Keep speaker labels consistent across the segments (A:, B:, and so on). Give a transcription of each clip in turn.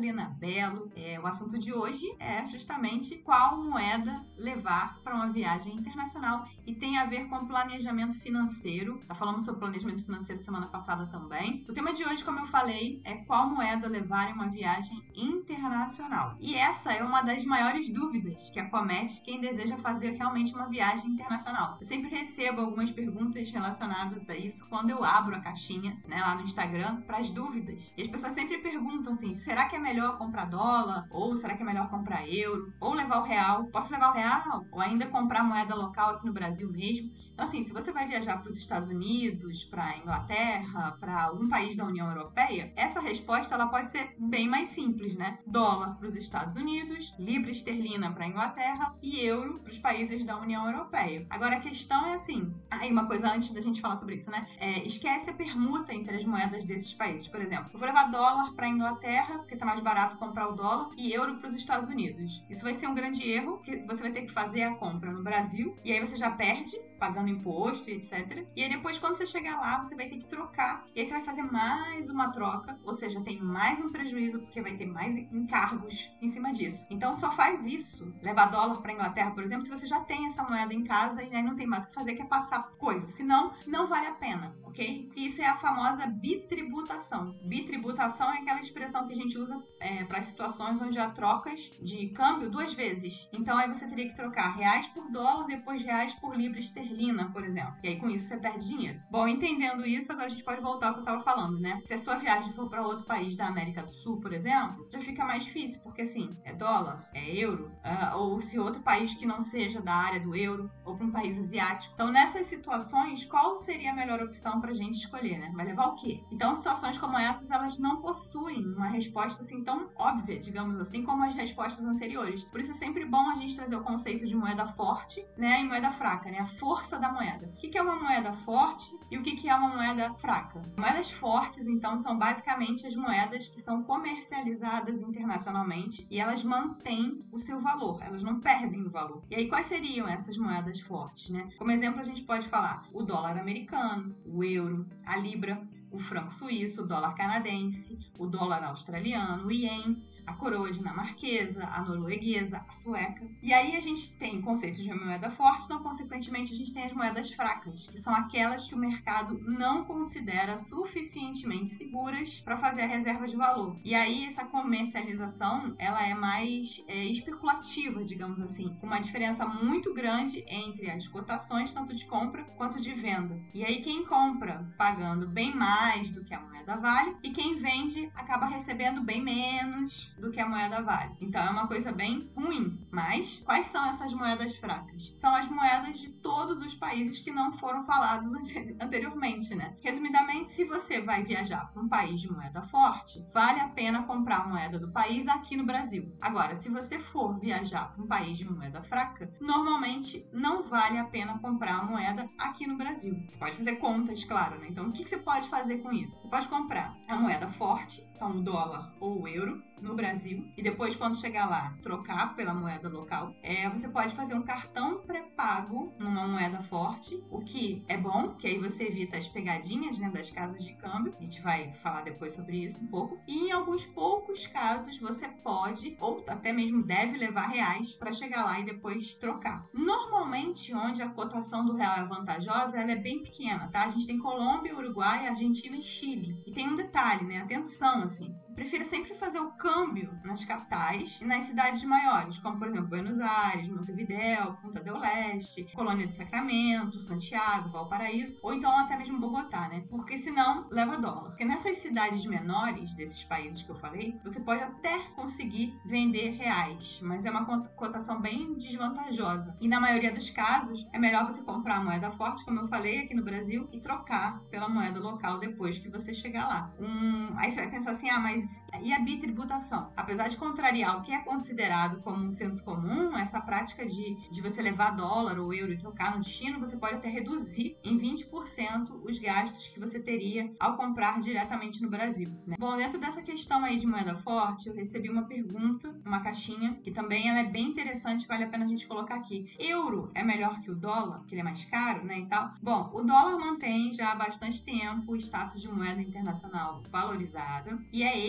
A: Carolina Belo. O assunto de hoje é justamente qual moeda levar para uma viagem internacional e tem a ver com planejamento financeiro. Já falamos sobre planejamento financeiro semana passada também. O tema de hoje, como eu falei, é qual moeda levar em uma viagem internacional. E essa é uma das maiores dúvidas que acomete quem deseja fazer realmente uma viagem internacional. Eu sempre recebo algumas perguntas relacionadas a isso quando eu abro a caixinha, né, lá no Instagram, para as dúvidas. E as pessoas sempre perguntam assim, será que é melhor comprar dólar? Ou será que é melhor comprar euro? Ou levar o real? Posso levar o real? Ou ainda comprar moeda local aqui no Brasil mesmo? Então, assim, se você vai viajar para os Estados Unidos, para a Inglaterra, para algum país da União Europeia, essa resposta ela pode ser bem mais simples, né? Dólar para os Estados Unidos, libra esterlina para a Inglaterra e euro para os países da União Europeia. Agora, a questão é assim... Aí, uma coisa antes da gente falar sobre isso, né? Esquece a permuta entre as moedas desses países. Por exemplo, eu vou levar dólar para a Inglaterra, porque tá mais barato comprar o dólar, e euro para os Estados Unidos. Isso vai ser um grande erro, porque você vai ter que fazer a compra no Brasil, e aí você já perde, pagando imposto e etc. E aí depois, quando você chegar lá, você vai ter que trocar. E aí você vai fazer mais uma troca, ou seja, tem mais um prejuízo, porque vai ter mais encargos em cima disso. Então, só faz isso, levar dólar para a Inglaterra, por exemplo, se você já tem essa moeda em casa e aí não tem mais o que fazer, que é passar coisa. Senão, não vale a pena, ok? Isso é a famosa bitributação. Bitributação é aquela expressão que a gente usa para situações onde há trocas de câmbio duas vezes. Então, aí você teria que trocar reais por dólar, depois reais por libra esterlina, por exemplo. E aí, com isso, você perde dinheiro. Bom, entendendo isso, agora a gente pode voltar ao que eu estava falando, né? Se a sua viagem for para outro país da América do Sul, por exemplo, já fica mais difícil, porque assim, é dólar, é euro, ou se outro país que não seja da área do euro, ou para um país asiático. Então, nessas situações, qual seria a melhor opção para a gente escolher, né? Vai levar o quê? Então, situações como essas, elas não possuem uma resposta assim tão óbvia, digamos assim, como as respostas anteriores. Por isso é sempre bom a gente trazer o conceito de moeda forte, né, e moeda fraca, né? A força da moeda. O que é uma moeda forte e o que é uma moeda fraca? Moedas fortes, então, são basicamente as moedas que são comercializadas internacionalmente e elas mantêm o seu valor, elas não perdem o valor. E aí, quais seriam essas moedas fortes, né? Como exemplo, a gente pode falar o dólar americano, o euro, a libra, o franco suíço, o dólar canadense, o dólar australiano, o ien, a coroa dinamarquesa, a norueguesa, a sueca. E aí a gente tem conceitos de moeda forte, então, consequentemente, a gente tem as moedas fracas, que são aquelas que o mercado não considera suficientemente seguras para fazer a reserva de valor. E aí essa comercialização, ela é mais especulativa, digamos assim, com uma diferença muito grande entre as cotações, tanto de compra quanto de venda. E aí quem compra pagando bem mais do que a moeda vale e quem vende acaba recebendo bem menos do que a moeda vale. Então é uma coisa bem ruim. Mas quais são essas moedas fracas? São as moedas de todos os países que não foram falados anteriormente, né? Resumidamente, se você vai viajar para um país de moeda forte, vale a pena comprar a moeda do país aqui no Brasil. Agora, se você for viajar para um país de moeda fraca, normalmente não vale a pena comprar a moeda aqui no Brasil. Você pode fazer contas, claro, né? Então, o que você pode fazer com isso? Você pode comprar a moeda forte, então o dólar ou o euro, no Brasil, e depois, quando chegar lá, trocar pela moeda local. Você pode fazer um cartão pré-pago numa moeda forte, o que é bom, que aí você evita as pegadinhas, né, das casas de câmbio. A gente vai falar depois sobre isso um pouco. E em alguns poucos casos, você pode, ou até mesmo deve levar reais para chegar lá e depois trocar. Normalmente, onde a cotação do real é vantajosa, ela é bem pequena, tá? A gente tem Colômbia, Uruguai, Argentina e Chile. E tem um detalhe, né? Atenção, assim. Prefiro sempre fazer o câmbio nas capitais e nas cidades maiores, como, por exemplo, Buenos Aires, Montevidéu, Punta del Este, Colônia de Sacramento, Santiago, Valparaíso, ou então até mesmo Bogotá, né? Porque senão leva dólar. Porque nessas cidades menores, desses países que eu falei, você pode até conseguir vender reais, mas é uma cotação bem desvantajosa. E na maioria dos casos, é melhor você comprar a moeda forte, como eu falei aqui no Brasil, e trocar pela moeda local depois que você chegar lá. Aí você vai pensar assim, mas e a bitributação? Apesar de contrariar o que é considerado como um senso comum, essa prática de você levar dólar ou euro e trocar no destino, você pode até reduzir em 20% os gastos que você teria ao comprar diretamente no Brasil, né? Bom, dentro dessa questão aí de moeda forte, eu recebi uma pergunta, uma caixinha, que também ela é bem interessante, vale a pena a gente colocar aqui. Euro é melhor que o dólar, porque ele é mais caro, né, e tal? Bom, o dólar mantém já há bastante tempo o status de moeda internacional valorizada, e é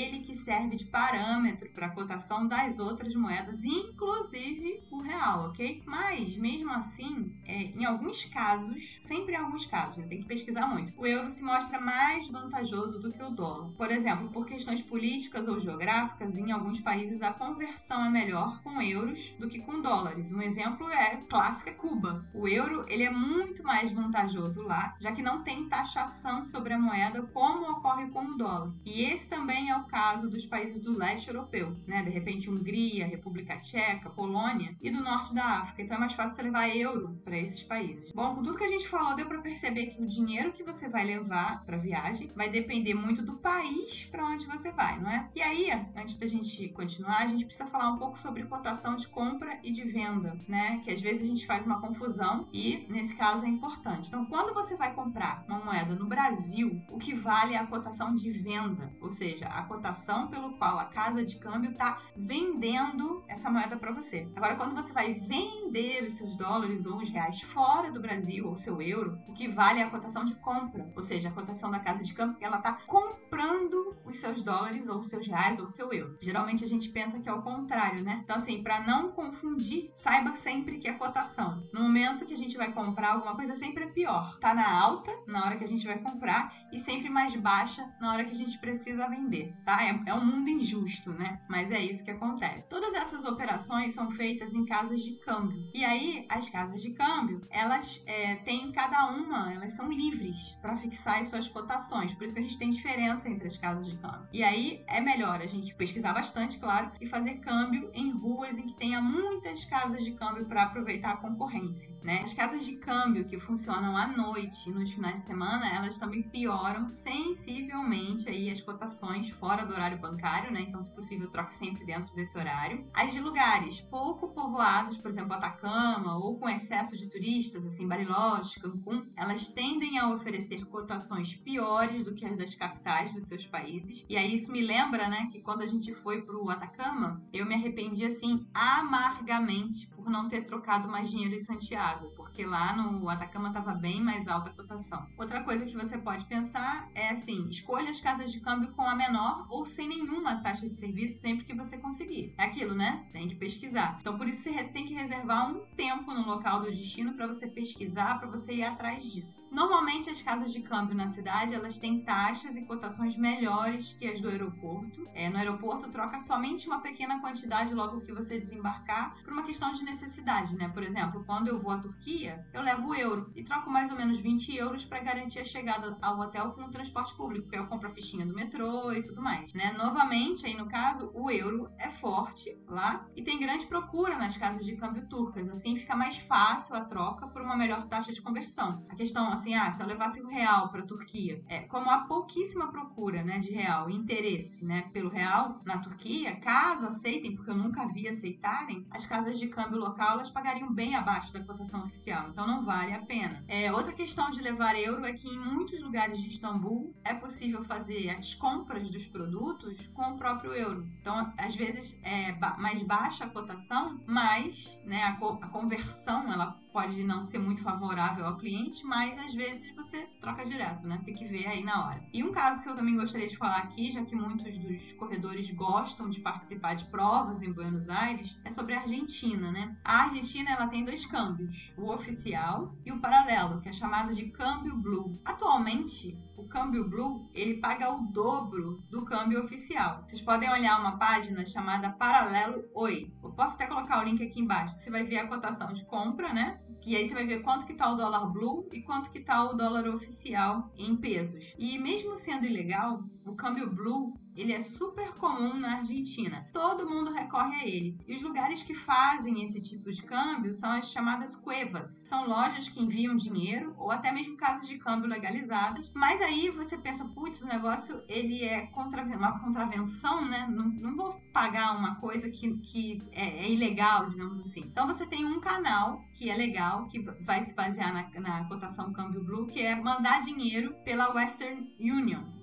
A: ele que serve de parâmetro para a cotação das outras moedas, inclusive o real, ok? Mas, mesmo assim, em alguns casos, sempre em alguns casos, tem que pesquisar muito, o euro se mostra mais vantajoso do que o dólar. Por exemplo, por questões políticas ou geográficas, em alguns países a conversão é melhor com euros do que com dólares. Um exemplo clássico é Cuba. O euro ele é muito mais vantajoso lá, já que não tem taxação sobre a moeda como ocorre com o dólar. E esse também é o caso dos países do leste europeu, né? De repente Hungria, República Tcheca, Polônia e do norte da África. Então é mais fácil você levar euro para esses países. Bom, com tudo que a gente falou, deu para perceber que o dinheiro que você vai levar para viagem vai depender muito do país para onde você vai, não é? E aí, antes da gente continuar, a gente precisa falar um pouco sobre cotação de compra e de venda, né? Que às vezes a gente faz uma confusão e, nesse caso, é importante. Então, quando você vai comprar uma moeda no Brasil, o que vale é a cotação de venda, ou seja, a cotação pelo qual a casa de câmbio está vendendo essa moeda para você. Agora, quando você vai vender os seus dólares ou os reais fora do Brasil, ou seu euro, o que vale é a cotação de compra, ou seja, a cotação da casa de câmbio, ela está comprando os seus dólares ou os seus reais ou o seu euro. Geralmente a gente pensa que é o contrário, né? Então, assim, para não confundir, saiba sempre que a cotação, no momento que a gente vai comprar alguma coisa, sempre é pior. Tá na alta na hora que a gente vai comprar e sempre mais baixa na hora que a gente precisa vender, tá? É um mundo injusto, né? Mas é isso que acontece. Todas essas operações são feitas em casas de câmbio. E aí, as casas de câmbio, elas têm cada uma, elas são livres para fixar as suas cotações. Por isso que a gente tem diferença entre as casas de câmbio. E aí, é melhor a gente pesquisar bastante, claro, e fazer câmbio em ruas em que tenha muitas casas de câmbio para aproveitar a concorrência, né? As casas de câmbio que funcionam à noite e nos finais de semana, elas também pioram sensivelmente aí as cotações fora do horário bancário, né? Então, se possível, troque sempre dentro desse horário. As de lugares pouco povoados, por exemplo, Atacama, ou com excesso de turistas, assim, Bariloche, Cancún, elas tendem a oferecer cotações piores do que as das capitais dos seus países. E aí isso me lembra, né, que quando a gente foi pro Atacama, eu me arrependi, assim, amargamente por não ter trocado mais dinheiro em Santiago, porque lá no Atacama estava bem mais alta a cotação. Outra coisa que você pode pensar é, assim, escolha as casas de câmbio com a menor ou sem nenhuma taxa de serviço sempre que você conseguir. É aquilo, né? Tem que pesquisar. Então, por isso, você tem que reservar um tempo no local do destino para você pesquisar, para você ir atrás disso. Normalmente, as casas de câmbio na cidade, elas têm taxas e cotações melhores que as do aeroporto. No aeroporto, troca somente uma pequena quantidade logo que você desembarcar, por uma questão de necessidade, né? Por exemplo, quando eu vou à Turquia, eu levo euro e troco mais ou menos 20 euros para garantir a chegada ao hotel com o transporte público, porque eu compro a fichinha do metrô e tudo mais, né? Novamente, aí no caso, o euro é forte lá e tem grande procura nas casas de câmbio turcas. Assim, fica mais fácil a troca por uma melhor taxa de conversão. A questão, assim, se eu levasse o real para a Turquia, como há pouquíssima procura, né, de real e interesse, né, pelo real na Turquia, caso aceitem, porque eu nunca vi aceitarem, as casas de câmbio local, elas pagariam bem abaixo da cotação oficial. Então, não vale a pena. Outra questão de levar euro é que em muitos lugares de Istambul é possível fazer as compras dos produtos com o próprio euro. Então, às vezes, é mais baixa a cotação, mas, né, a conversão, ela pode não ser muito favorável ao cliente, mas às vezes você troca direto, né? Tem que ver aí na hora. E um caso que eu também gostaria de falar aqui, já que muitos dos corredores gostam de participar de provas em Buenos Aires, é sobre a Argentina, né? A Argentina, ela tem 2 câmbios, o oficial e o paralelo, que é chamado de câmbio blue. Atualmente, o câmbio blue, ele paga o dobro do câmbio oficial. Vocês podem olhar uma página chamada Paralelo Oi. Eu posso até colocar o link aqui embaixo, que você vai ver a cotação de compra, né? Que aí você vai ver quanto que tá o dólar blue e quanto que tá o dólar oficial em pesos. E mesmo sendo ilegal, o câmbio blue, ele é super comum na Argentina. Todo mundo recorre a ele. E os lugares que fazem esse tipo de câmbio são as chamadas cuevas. São lojas que enviam dinheiro ou até mesmo casas de câmbio legalizadas. Mas aí você pensa, putz, o negócio ele é uma contravenção, né? Não vou pagar uma coisa que é ilegal, digamos assim. Então você tem um canal que é legal, que vai se basear na cotação câmbio blue, que é mandar dinheiro pela Western Union.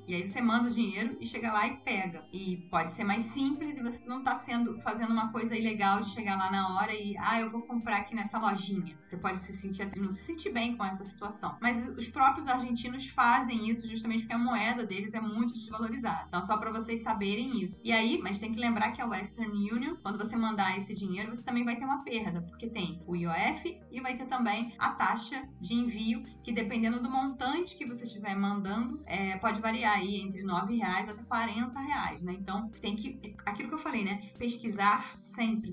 A: E aí você manda o dinheiro e chega lá e pega. E pode ser mais simples e você não tá fazendo uma coisa ilegal de chegar lá na hora e, eu vou comprar aqui nessa lojinha. Você pode não se sentir bem com essa situação. Mas os próprios argentinos fazem isso justamente porque a moeda deles é muito desvalorizada. Então, só para vocês saberem isso. E aí, mas tem que lembrar que a Western Union, quando você mandar esse dinheiro, você também vai ter uma perda, porque tem o IOF e vai ter também a taxa de envio, que dependendo do montante que você estiver mandando, pode variar aí entre R$9 até R$40, né? Então, tem que, aquilo que eu falei, né? Pesquisar sempre,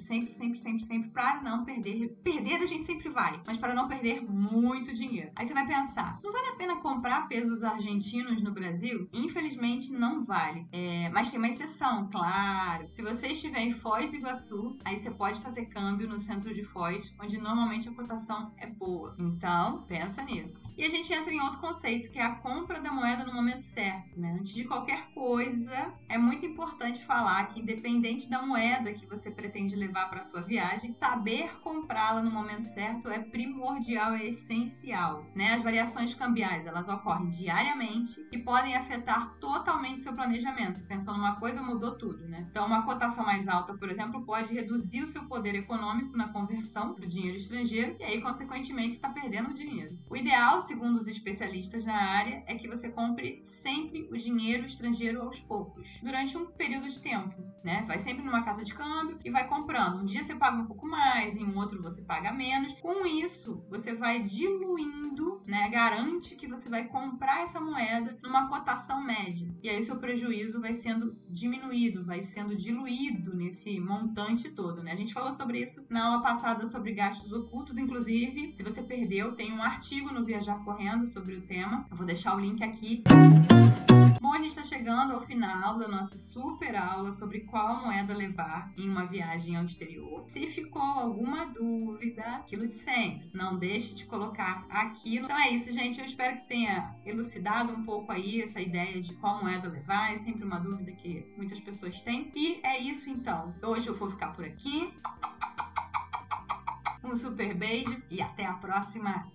A: para não perder. Perder a gente sempre vai, mas para não perder muito dinheiro. Aí você vai pensar, não vale a pena comprar pesos argentinos no Brasil? Infelizmente, não vale. Mas tem uma exceção, claro. Se você estiver em Foz do Iguaçu, aí você pode fazer câmbio no centro de Foz, onde normalmente a cotação é boa. Então, pensa nisso. E a gente entra em outro conceito, que é a compra da moeda no momento certo, né? Antes de qualquer coisa, é muito importante falar que, independente da moeda que você pretende levar para sua viagem, saber comprá-la no momento certo é primordial, é essencial, né? As variações cambiais, elas ocorrem diariamente e podem afetar totalmente seu planejamento. Você pensou numa coisa, mudou tudo, né? Então, uma cotação mais alta, por exemplo, pode reduzir o seu poder econômico na conversão para o dinheiro estrangeiro e aí, consequentemente, está perdendo dinheiro. O ideal, segundo os especialistas na área, é que você compre sempre o dinheiro estrangeiro aos poucos, durante um período de tempo, né? Vai sempre numa casa de câmbio e vai comprando. Um dia você paga um pouco mais, em outro você paga menos. Com isso, você vai diluindo, né? Garante que você vai comprar essa moeda numa cotação média. E aí o seu prejuízo vai sendo diminuído, vai sendo diluído nesse montante todo, né? A gente falou sobre isso na aula passada sobre gastos ocultos, inclusive, se você perdeu, tem um artigo no Viajar Correndo sobre o tema. Eu vou deixar o link aqui. Bom, a gente está chegando ao final da nossa super aula sobre qual moeda levar em uma viagem ao exterior. Se ficou alguma dúvida, aquilo de sempre, não deixe de colocar aqui. Então é isso, gente. Eu espero que tenha elucidado um pouco aí essa ideia de qual moeda levar. É sempre uma dúvida que muitas pessoas têm. E é isso, então. Hoje eu vou ficar por aqui. Um super beijo e até a próxima!